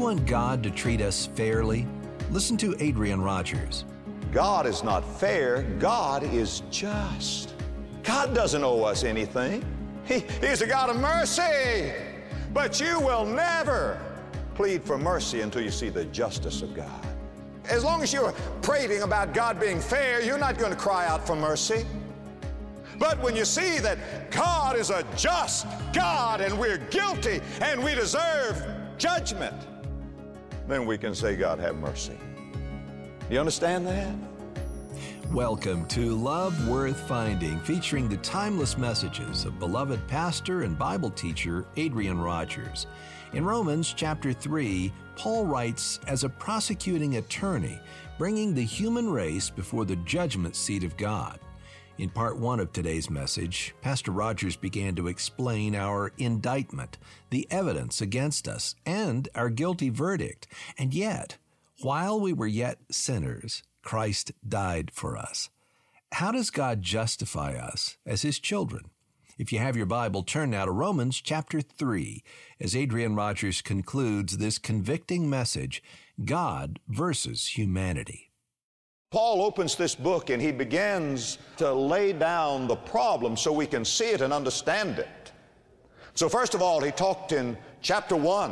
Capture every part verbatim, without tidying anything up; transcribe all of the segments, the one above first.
want God to treat us fairly? Listen to Adrian Rogers. God is not fair. God is just. God doesn't owe us anything. He, he's a God of mercy. But you will never plead for mercy until you see the justice of God. As long as you're prating about God being fair, you're not going to cry out for mercy. But when you see that God is a just God and we're guilty and we deserve judgment, then we can say, God, have mercy. You understand that? Welcome to Love Worth Finding, featuring the timeless messages of beloved pastor and Bible teacher Adrian Rogers. In Romans chapter three, Paul writes, as a prosecuting attorney, bringing the human race before the judgment seat of God. In part one of today's message, Pastor Rogers began to explain our indictment, the evidence against us, and our guilty verdict. And yet, while we were yet sinners, Christ died for us. How does God justify us as His children? If you have your Bible, turn now to Romans chapter three, as Adrian Rogers concludes this convicting message, God versus humanity. Paul opens this book and he begins to lay down the problem so we can see it and understand it. So first of all, he talked in chapter one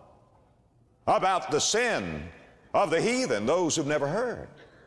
about the sin of the heathen, those who've never heard.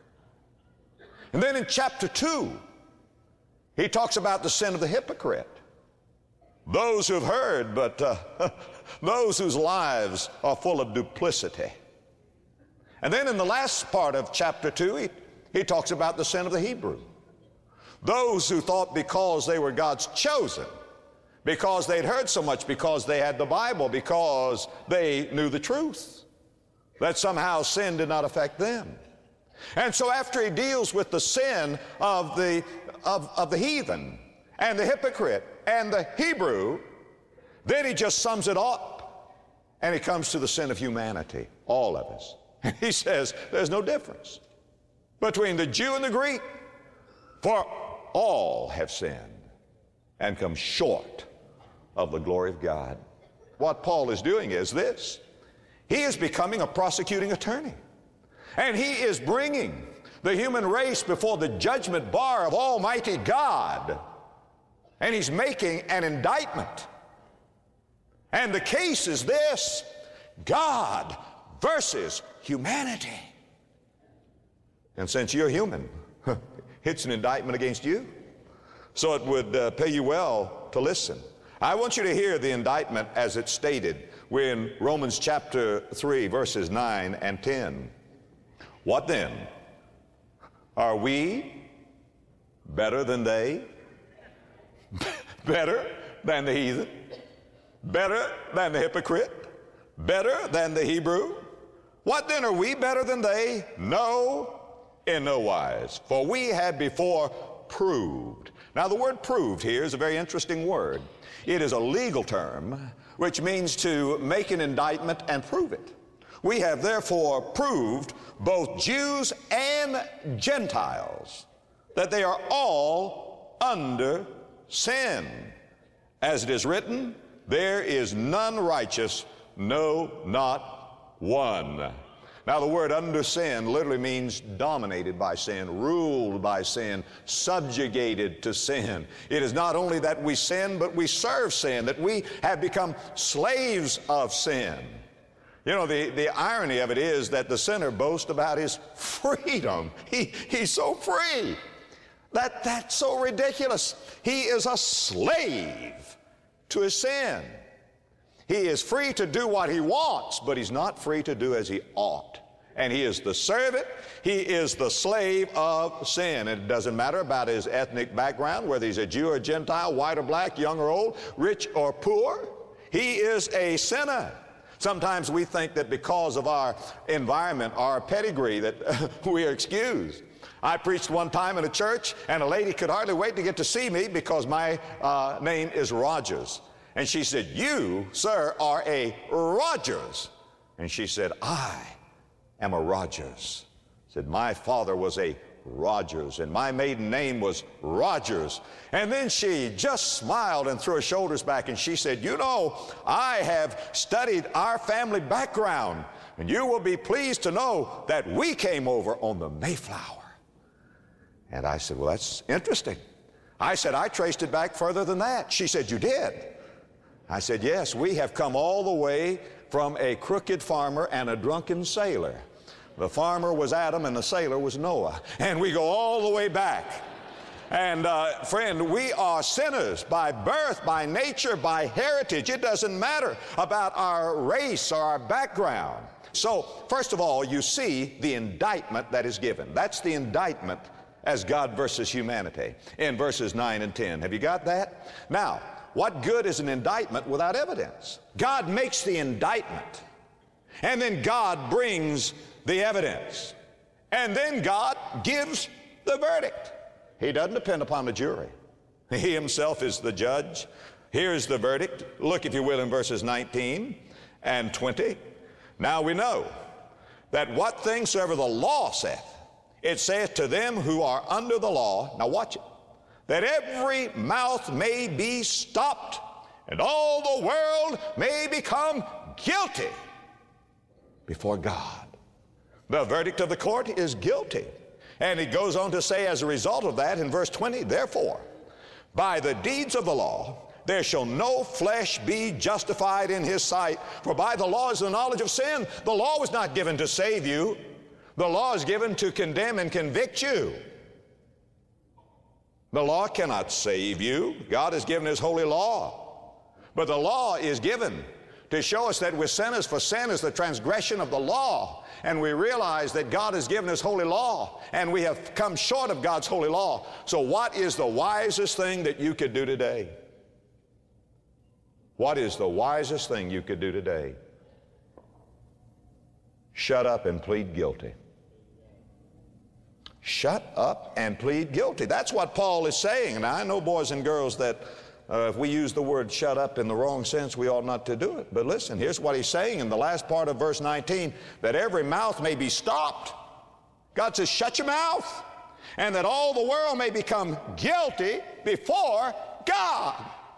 And then in chapter two, he talks about the sin of the hypocrite, those who've heard, but uh, those whose lives are full of duplicity. And then in the last part of chapter two, he, he talks about the sin of the Hebrew, those who thought because they were God's chosen, because they'd heard so much, because they had the Bible, because they knew the truth, that somehow sin did not affect them. And so after he deals with the sin of the, of, of the heathen and the hypocrite and the Hebrew, then he just sums it up and he comes to the sin of humanity, all of us. He says there's no difference between the Jew and the Greek, for all have sinned and come short of the glory of God. What Paul is doing is this. He is becoming a prosecuting attorney, and he is bringing the human race before the judgment bar of Almighty God, and he's making an indictment. And the case is this: God versus humanity. And since you're human, it's an indictment against you. So it would uh, pay you well to listen. I want you to hear the indictment as it's stated. We're in Romans chapter three, verses nine and ten. What then? Are we better than they? Better than the heathen? Better than the hypocrite? Better than the Hebrew? What then, are we better than they? No, in no wise. For we had before proved. Now the word proved here is a very interesting word. It is a legal term which means to make an indictment and prove it. We have therefore proved, both Jews and Gentiles, that they are all under sin. As it is written, there is none righteous, no, not one. Now the word under sin literally means dominated by sin, ruled by sin, subjugated to sin. It is not only that we sin, but we serve sin, that we have become slaves of sin. You know, the, the irony of it is that the sinner boasts about his freedom. He, he's so free. That, that's so ridiculous. He is a slave to his sin. He is free to do what he wants, but he's not free to do as he ought. And he is the servant, he is the slave of sin. It doesn't matter about his ethnic background, whether he's a Jew or Gentile, white or black, young or old, rich or poor. He is a sinner. Sometimes we think that because of our environment, our pedigree, that we are excused. I preached one time in a church, and a lady could hardly wait to get to see me because my uh, name is Rogers. And she said, "You, sir, are a Rogers." And she said, "I am a Rogers." Said, "My father was a Rogers, and my maiden name was Rogers." And then she just smiled and threw her shoulders back, and she said, "You know, I have studied our family background. And you will be pleased to know that we came over on the Mayflower. And I said, well, that's interesting. I said, I traced it back further than that. She said, you did? I said, yes, we have come all the way from a crooked farmer and a drunken sailor. The farmer was Adam and the sailor was Noah. And we go all the way back. And uh, friend, we are sinners by birth, by nature, by heritage. It doesn't matter about our race or our background. So, first of all, you see the indictment that is given. That's the indictment as God versus humanity in verses nine and ten. Have you got that? Now, what good is an indictment without evidence? God makes the indictment, and then God brings the evidence, and then God gives the verdict. He doesn't depend upon the jury. He himself is the judge. Here's the verdict. Look, if you will, in verses nineteen and twenty. Now we know that what things soever the law saith, it saith to them who are under the law, now watch it, that every mouth may be stopped, and all the world may become guilty before God. The verdict of the court is guilty. And he goes on to say, as a result of that, in verse twenty, therefore, by the deeds of the law, there shall no flesh be justified in his sight. For by the law is the knowledge of sin. The law was not given to save you. The law is given to condemn and convict you. The law cannot save you. God has given his holy law. But the law is given to show us that we're sinners, for sin is the transgression of the law. And we realize that God has given his holy law, and we have come short of God's holy law. So what is the wisest thing that you could do today? What is the wisest thing you could do today? Shut up and plead guilty. Shut up and plead guilty. That's what Paul is saying. And I know, boys and girls, that Uh, if we use the word shut up in the wrong sense, we ought not to do it. But listen, here's what he's saying in the last part of verse nineteen, that every mouth may be stopped. God says, shut your mouth, and that all the world may become guilty before God.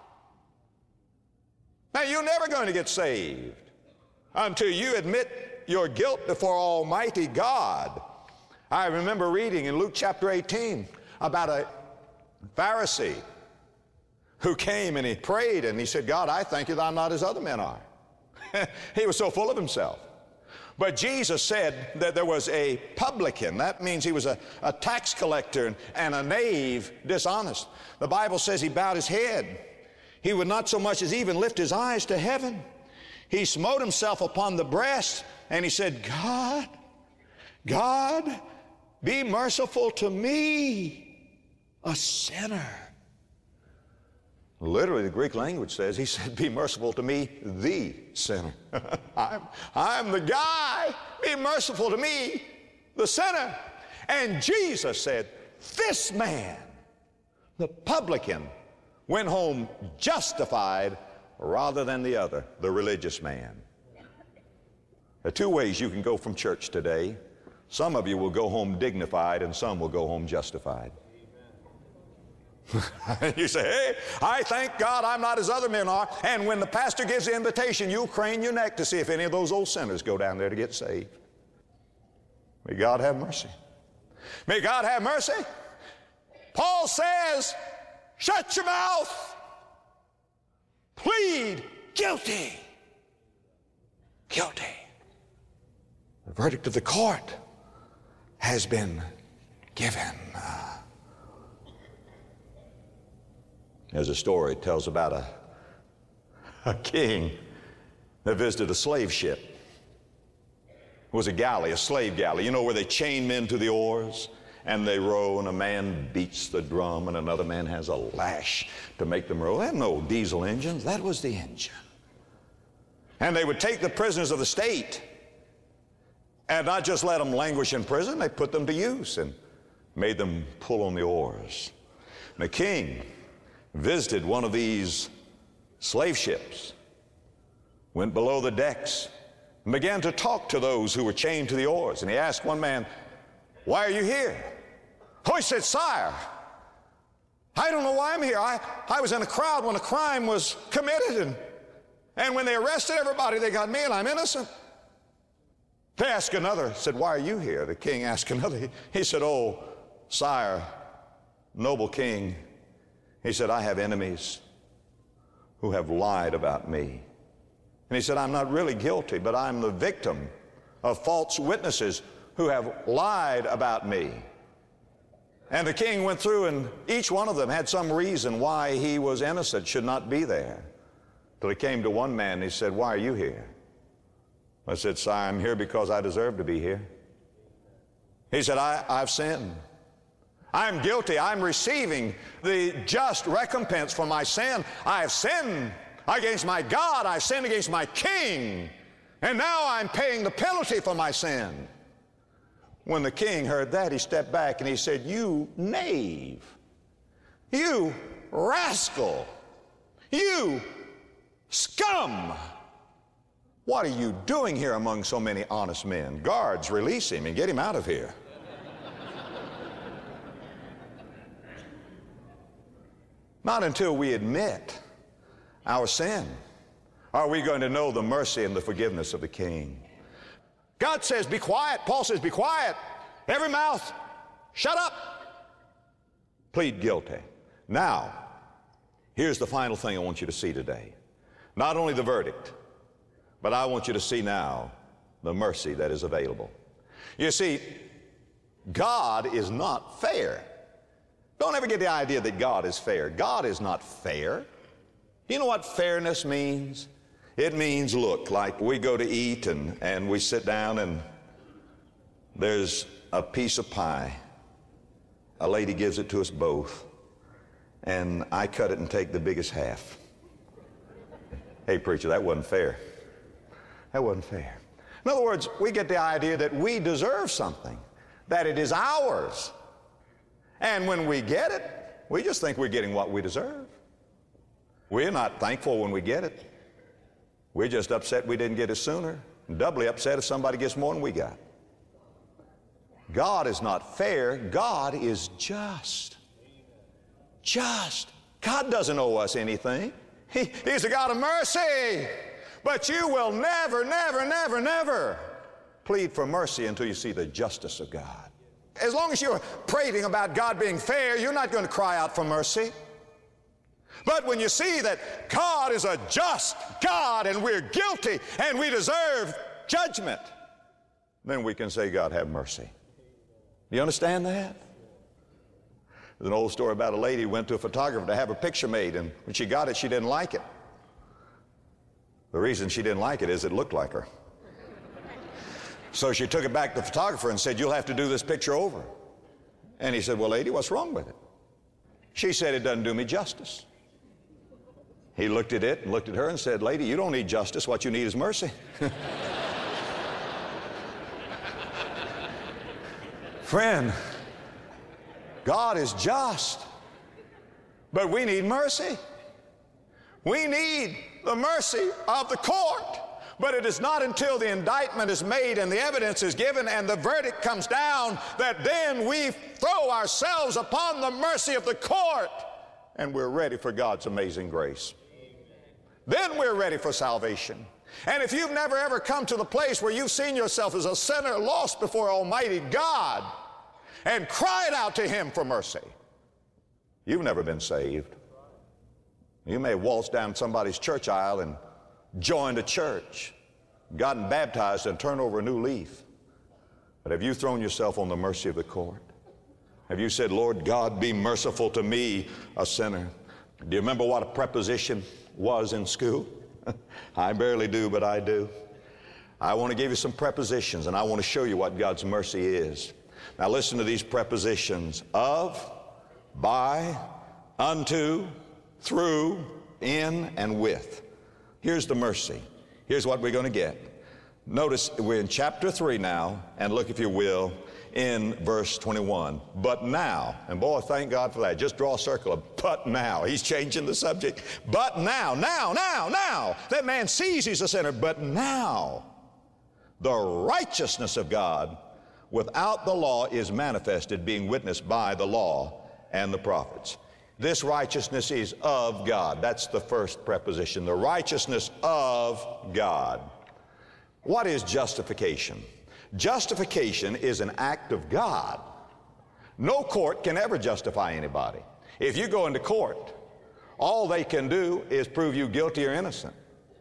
Now, you're never going to get saved until you admit your guilt before Almighty God. I remember reading in Luke chapter eighteen about a Pharisee who came and he prayed and he said, God, I thank you that I'm not as other men are. He was so full of himself. But Jesus said that there was a publican. That means he was a, a tax collector and, and a knave, dishonest. The Bible says he bowed his head. He would not so much as even lift his eyes to heaven. He smote himself upon the breast and he said, God, God, be merciful to me, a sinner. Literally, the Greek language says, he said, be merciful to me, the sinner. I'm, I'm the guy. Be merciful to me, the sinner. And Jesus said, this man, the publican, went home justified rather than the other, the religious man. There are two ways you can go from church today. Some of you will go home dignified, and some will go home justified. You say, hey, I thank God I'm not as other men are. And when the pastor gives the invitation, you'll crane your neck to see if any of those old sinners go down there to get saved. May God have mercy. May God have mercy. Paul says, shut your mouth. Plead guilty. Guilty. The verdict of the court has been given. There's a story that tells about a, a king that visited a slave ship. It was a galley, a slave galley, you know, where they chain men to the oars and they row, and a man beats the drum and another man has a lash to make them row. They had no diesel engines. That was the engine. And they would take the prisoners of the state and not just let them languish in prison, they put them to use and made them pull on the oars. And the king visited one of these slave ships, went below the decks, and began to talk to those who were chained to the oars. And he asked one man, why are you here? Oh, he said, sire, I don't know why I'm here. I, I was in a crowd when a crime was committed, and, and when they arrested everybody, they got me, and I'm innocent. They asked another, said, why are you here? The king asked another. He said, oh, sire, noble king. He said, I have enemies who have lied about me. And he said, I'm not really guilty, but I'm the victim of false witnesses who have lied about me. And the king went through, and each one of them had some reason why he was innocent, should not be there. Till he came to one man and he said, why are you here? I said, sire, I'm here because I deserve to be here. He said, I, I've sinned. I'm guilty. I'm receiving the just recompense for my sin. I have sinned against my God. I've sinned against my king. And now I'm paying the penalty for my sin. When the king heard that, he stepped back and he said, you knave, you rascal, you scum. What are you doing here among so many honest men? Guards, release him and get him out of here. Not until we admit our sin are we going to know the mercy and the forgiveness of the King. God says, be quiet. Paul says, be quiet. Every mouth, shut up. Plead guilty. Now, here's the final thing I want you to see today. Not only the verdict, but I want you to see now the mercy that is available. You see, God is not fair. Don't ever get the idea that God is fair. God is not fair. You know what fairness means? It means, look, like we go to eat and, and we sit down and there's a piece of pie. A lady gives it to us both, and I cut it and take the biggest half. Hey, preacher, that wasn't fair. That wasn't fair. In other words, we get the idea that we deserve something, that it is ours. And when we get it, we just think we're getting what we deserve. We're not thankful when we get it. We're just upset we didn't get it sooner, and doubly upset if somebody gets more than we got. God is not fair. God is just. Just. God doesn't owe us anything. He, he's a God of mercy. But you will never, never, never, never plead for mercy until you see the justice of God. As long as you're prating about God being fair, you're not going to cry out for mercy. But when you see that God is a just God and we're guilty and we deserve judgment, then we can say, God, have mercy. Do you understand that? There's an old story about a lady who went to a photographer to have a picture made, and when she got it, she didn't like it. The reason she didn't like it is it looked like her. So she took it back to the photographer and said, you'll have to do this picture over. And he said, well, lady, what's wrong with it? She said, it doesn't do me justice. He looked at it and looked at her and said, lady, you don't need justice. What you need is mercy. Friend, God is just, but we need mercy. We need the mercy of the court. But it is not until the indictment is made and the evidence is given and the verdict comes down that then we throw ourselves upon the mercy of the court and we're ready for God's amazing grace. Then we're ready for salvation. And if you've never ever come to the place where you've seen yourself as a sinner lost before Almighty God and cried out to Him for mercy, you've never been saved. You may have waltzed down somebody's church aisle and joined a church, gotten baptized and turned over a new leaf. But have you thrown yourself on the mercy of the court? Have you said, Lord God, be merciful to me, a sinner? Do you remember what a preposition was in school? I barely do, but I do. I want to give you some prepositions, and I want to show you what God's mercy is. Now listen to these prepositions: of, by, unto, through, in, and with. Here's the mercy. Here's what we're going to get. Notice we're in chapter three now, and look, if you will, in verse twenty-one. But now, and boy, thank God for that. Just draw a circle of but now. He's changing the subject. But now, now, now, now, that man sees he's a sinner. But now, the righteousness of God without the law is manifested, being witnessed by the law and the prophets. This righteousness is of God. That's the first preposition, the righteousness of God. What is justification? Justification is an act of God. No court can ever justify anybody. If you go into court, all they can do is prove you guilty or innocent.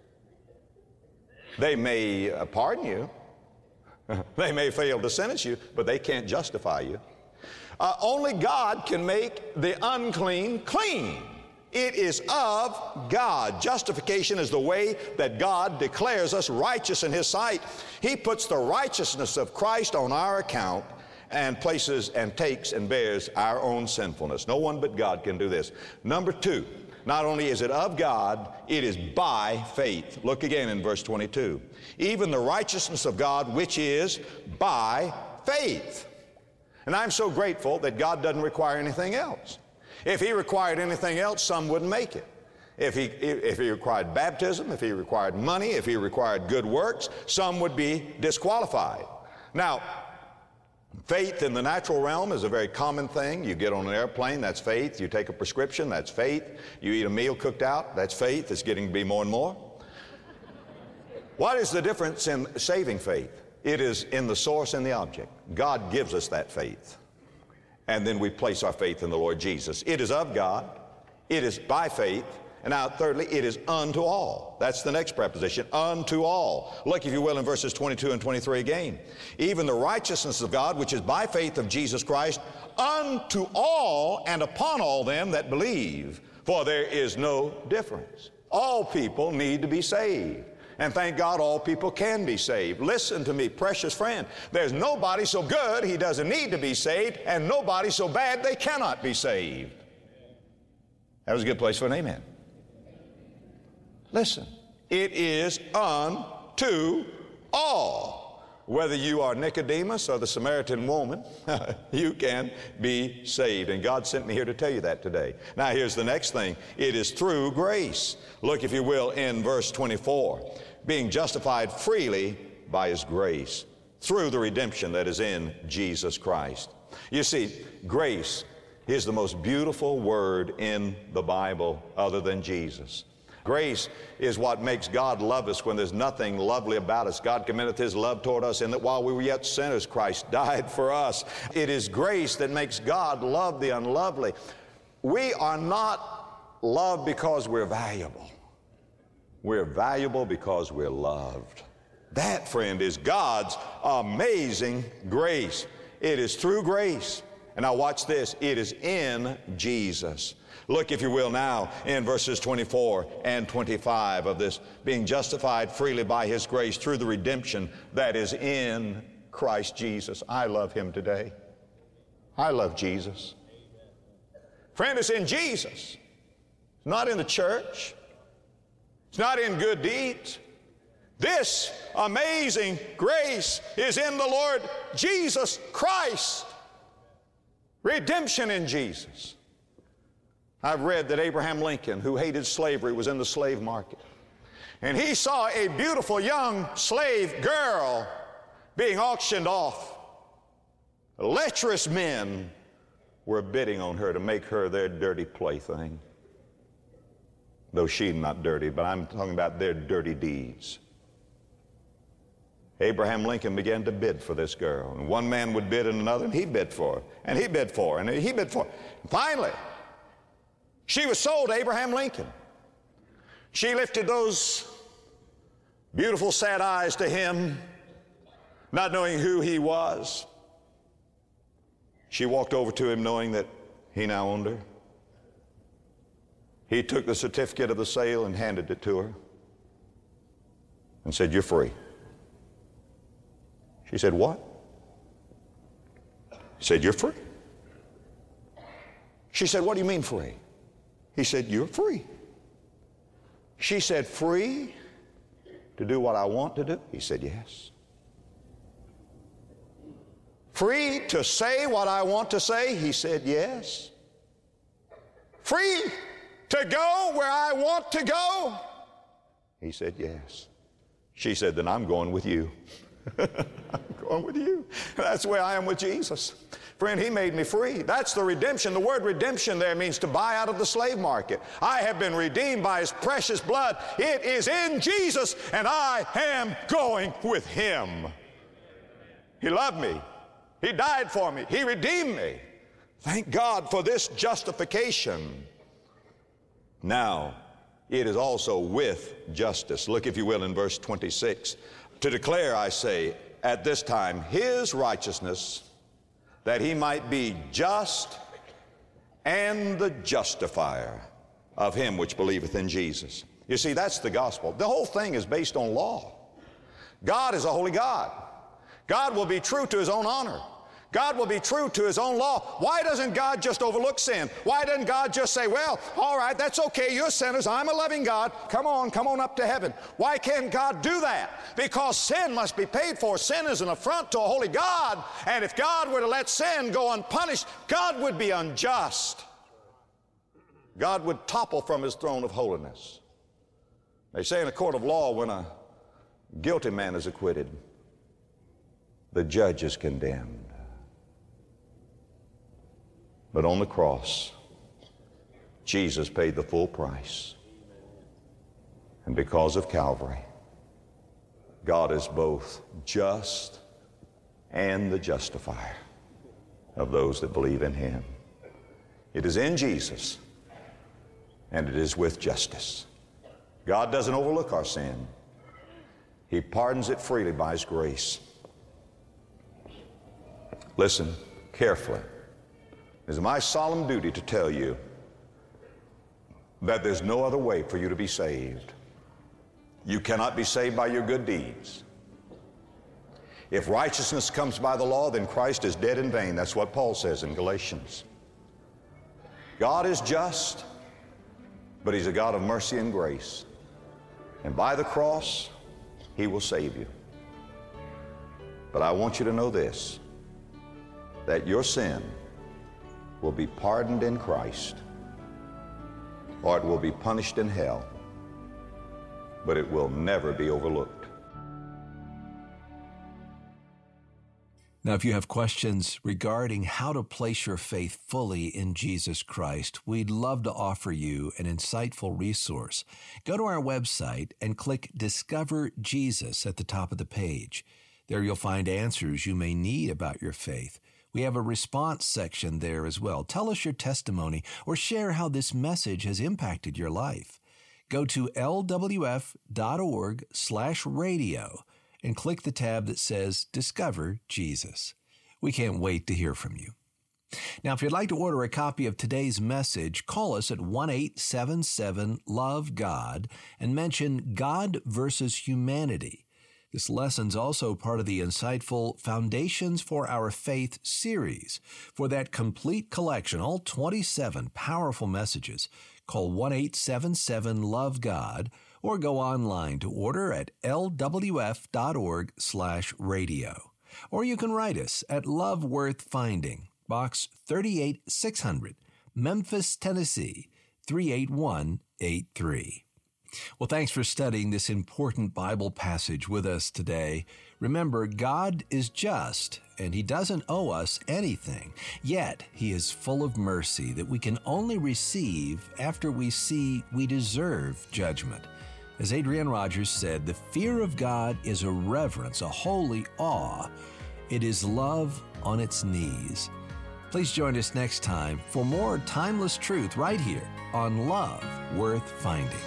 They may uh, pardon you. They may fail to sentence you, but they can't justify you. Uh, only God can make the unclean clean. It is of God. Justification is the way that God declares us righteous in His sight. He puts the righteousness of Christ on our account and places and takes and bears our own sinfulness. No one but God can do this. Number two, not only is it of God, it is by faith. Look again in verse twenty-two. Even the righteousness of God, which is by faith. And I'm so grateful that God doesn't require anything else. If He required anything else, some wouldn't make it. If he, if he required baptism, if He required money, if He required good works, some would be disqualified. Now, faith in the natural realm is a very common thing. You get on an airplane, that's faith. You take a prescription, that's faith. You eat a meal cooked out, that's faith. It's getting to be more and more. What is the difference in saving faith? It is in the source and the object. God gives us that faith. And then we place our faith in the Lord Jesus. It is of God. It is by faith. And now, thirdly, it is unto all. That's the next preposition, unto all. Look, if you will, in verses twenty-two and twenty-three again. Even the righteousness of God, which is by faith of Jesus Christ, unto all and upon all them that believe. For there is no difference. All people need to be saved. And thank God all people can be saved. Listen to me, precious friend. There's nobody so good he doesn't need to be saved, and nobody so bad they cannot be saved. That was a good place for an amen. Listen, it is unto all. Whether you are Nicodemus or the Samaritan woman, you can be saved. And God sent me here to tell you that today. Now here's the next thing. It is through grace. Look, if you will, in verse twenty-four. Being justified freely by His grace through the redemption that is in Jesus Christ. You see, grace is the most beautiful word in the Bible other than Jesus. Grace is what makes God love us when there's nothing lovely about us. God commendeth His love toward us in that while we were yet sinners, Christ died for us. It is grace that makes God love the unlovely. We are not loved because we're valuable. We're valuable because we're loved. That, friend, is God's amazing grace. It is through grace. And now watch this. It is in Jesus. Look, if you will, now in verses twenty-four and twenty-five of this, being justified freely by His grace through the redemption that is in Christ Jesus. I love Him today. I love Jesus. Friend, it's in Jesus. It's not in the church. It's not in good deeds. This amazing grace is in the Lord Jesus Christ. Redemption in Jesus. I've read that Abraham Lincoln, who hated slavery, was in the slave market. And he saw a beautiful young slave girl being auctioned off. Lecherous men were bidding on her to make her their dirty plaything. Though she's not dirty, but I'm talking about their dirty deeds. Abraham Lincoln began to bid for this girl. And one man would bid and another, and he bid for her. And he bid for her, and he bid for her. Finally, she was sold to Abraham Lincoln. She lifted those beautiful sad eyes to him, not knowing who he was. She walked over to him knowing that he now owned her. He took the certificate of the sale and handed it to her and said, "You're free." She said, "What?" He said, "You're free." She said, "What do you mean free?" He said, "You're free." She said, "Free to do what I want to do?" He said, "Yes." "Free to say what I want to say?" He said, "Yes." "Free to go where I want to go?" He said, "Yes." She said, "Then I'm going with you." I'm going with you. That's the way I am with Jesus. Friend, He made me free. That's the redemption. The word redemption there means to buy out of the slave market. I have been redeemed by His precious blood. It is in Jesus, and I am going with Him. He loved me. He died for me. He redeemed me. Thank God for this justification. Now, it is also with justice. Look, if you will, in verse twenty-six. To declare, I say, at this time, his righteousness, that he might be just and the justifier of him which believeth in Jesus. You see, that's the gospel. The whole thing is based on law. God is a holy God. God will be true to his own honor. God will be true to his own law. Why doesn't God just overlook sin? Why doesn't God just say, well, all right, that's okay, you're sinners, I'm a loving God, come on, come on up to heaven? Why can't God do that? Because sin must be paid for. Sin is an affront to a holy God, and if God were to let sin go unpunished, God would be unjust. God would topple from his throne of holiness. They say in a court of law, when a guilty man is acquitted, the judge is condemned. But on the cross, Jesus paid the full price. And because of Calvary, God is both just and the justifier of those that believe in him. It is in Jesus, and it is with justice. God doesn't overlook our sin. He pardons it freely by his grace. Listen carefully. It is my solemn duty to tell you that there's no other way for you to be saved. You cannot be saved by your good deeds. If righteousness comes by the law, then Christ is dead in vain. That's what Paul says in Galatians. God is just, but he's a God of mercy and grace. And by the cross, he will save you. But I want you to know this, that your sin will be pardoned in Christ, or it will be punished in hell, but it will never be overlooked. Now, if you have questions regarding how to place your faith fully in Jesus Christ, we'd love to offer you an insightful resource. Go to our website and click Discover Jesus at the top of the page. There you'll find answers you may need about your faith. We have a response section there as well. Tell us your testimony or share how this message has impacted your life. Go to L W F dot org slash radio and click the tab that says Discover Jesus. We can't wait to hear from you. Now, if you'd like to order a copy of today's message, call us at one eight seven seven love God and mention God versus Humanity. This lesson's also part of the insightful Foundations for Our Faith series. For that complete collection, all twenty-seven powerful messages, call one eight seven seven love God or go online to order at L W F dot org slash radio. Or you can write us at Love Worth Finding, Box thirty-eight six hundred, Memphis, Tennessee, three eight one eight three. Well, thanks for studying this important Bible passage with us today. Remember, God is just, and he doesn't owe us anything. Yet, he is full of mercy that we can only receive after we see we deserve judgment. As Adrian Rogers said, the fear of God is a reverence, a holy awe. It is love on its knees. Please join us next time for more timeless truth right here on Love Worth Finding.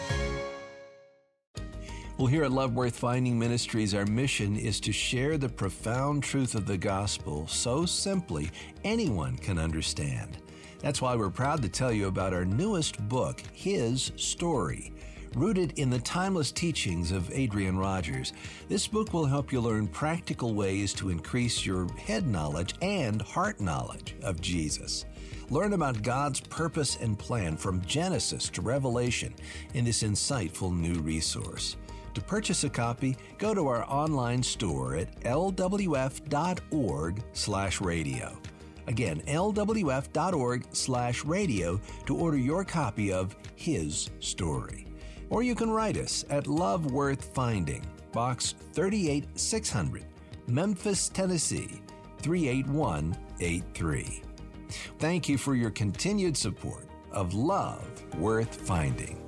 Well, here at Love Worth Finding Ministries, our mission is to share the profound truth of the gospel so simply anyone can understand. That's why we're proud to tell you about our newest book, His Story. Rooted in the timeless teachings of Adrian Rogers, this book will help you learn practical ways to increase your head knowledge and heart knowledge of Jesus. Learn about God's purpose and plan from Genesis to Revelation in this insightful new resource. To purchase a copy, go to our online store at L W F dot org slash radio. Again, L W F dot org slash radio to order your copy of His Story. Or you can write us at Love Worth Finding, Box thirty-eight six hundred, Memphis, Tennessee, three eight one eight three. Thank you for your continued support of Love Worth Finding.